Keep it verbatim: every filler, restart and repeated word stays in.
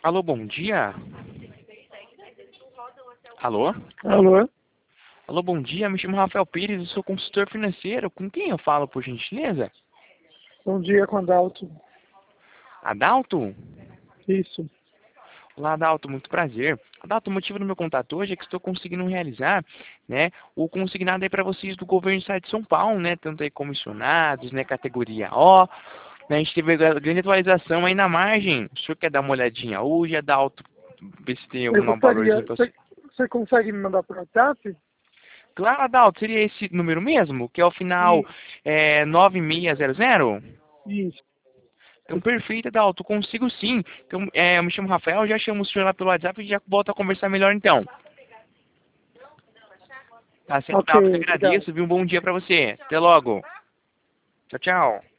Alô, bom dia. Alô? Alô? Alô, bom dia. Me chamo Rafael Pires, eu sou consultor financeiro. Com quem eu falo, por gentileza? Bom dia, com Adalto. Adalto? Isso. Olá, Adalto, muito prazer. Adalto, o motivo do meu contato hoje é que estou conseguindo realizar, né, o consignado aí para vocês do governo do estado de São Paulo, né, tanto aí comissionados, né, categoria O, né, a gente teve a grande atualização aí na margem. O senhor quer dar uma olhadinha hoje, Adalto, ver se tem Eu algum gostaria. valorzinho para você? Você, você consegue me mandar por WhatsApp? Claro, Adalto, seria esse número mesmo, que é o final Isso. é, nove seis zero zero? Isso. Então, perfeito, Adalto, consigo sim. Então, é, eu me chamo Rafael, já chamo o senhor lá pelo WhatsApp e já volto a conversar melhor então. Tá certo, Ok, Adalto, que obrigado. agradeço, viu? Um bom dia pra você. Até logo. Tchau, tchau.